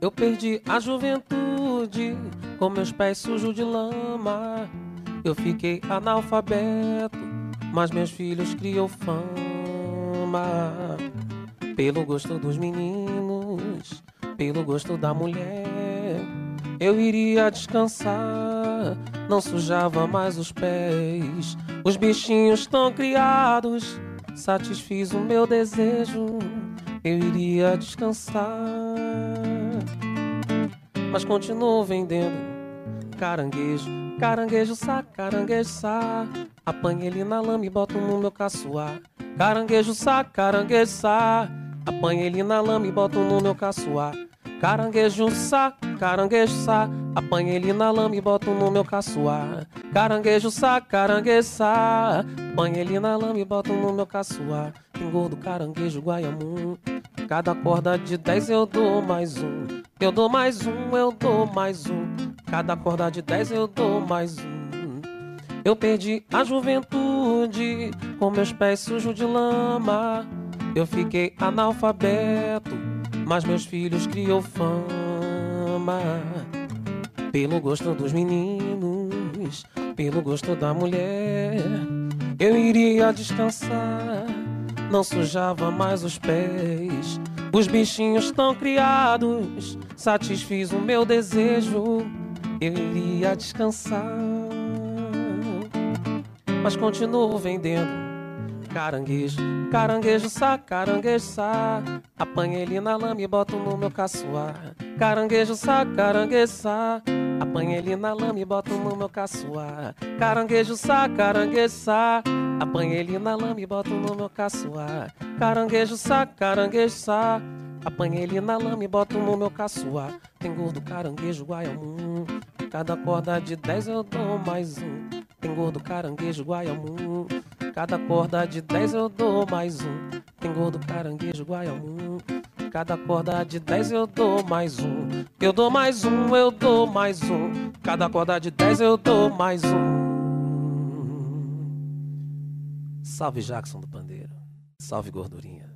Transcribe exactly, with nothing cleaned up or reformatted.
Eu perdi a juventude com meus pés sujos de lama. Eu fiquei analfabeto, mas meus filhos criou fama. Pelo gosto dos meninos, pelo gosto da mulher, eu iria descansar, não sujava mais os pés. Os bichinhos tão criados, satisfiz o meu desejo, eu iria descansar. Mas continuo vendendo caranguejo, caranguejo sá, caranguejo sá. Apanha ele na lama e boto no meu caçoar. Caranguejo sá, caranguejo sá. Apanha ele na lama e boto no meu caçoar. Caranguejo sá, caranguejo sá. Apanha ele na lama e boto no meu caçoar. Caranguejo sá, caranguejo sá. Apanha ele na lama e boto no meu caçoar. Pingou do caranguejo guaiamum. Cada corda de dez eu dou mais um. Eu dou mais um, eu dou mais um. Cada corda de dez eu dou mais um. Eu perdi a juventude com meus pés sujos de lama. Eu fiquei analfabeto, mas meus filhos criou fama. Pelo gosto dos meninos, pelo gosto da mulher, eu iria descansar, não sujava mais os pés. Os bichinhos tão criados, satisfiz o meu desejo, eu iria descansar. Mas continuo vendendo caranguejo, caranguejo sá, caranguejo sá. Apanha ele na lama e boto no meu caçoar. Caranguejo sá, caranguejo sá. Apanha ele na lama e boto no meu caçoar. Caranguejo sá, caranguejo sá. Apanha ele na lama e boto no meu caçoar. Caranguejo sá, caranguejo sá. Apanha ele na lama e boto no meu caçoar. Tem gordo caranguejo guaiamum. Cada corda de dez eu dou mais um. Tem gordo caranguejo guaiamum. Cada corda de dez eu dou mais um. Tem gordo caranguejo guaiamum. Cada corda de dez eu dou mais um. Eu dou mais um, eu dou mais um. Cada corda de dez eu dou mais um. Salve Jackson do Pandeiro. Salve gordurinha.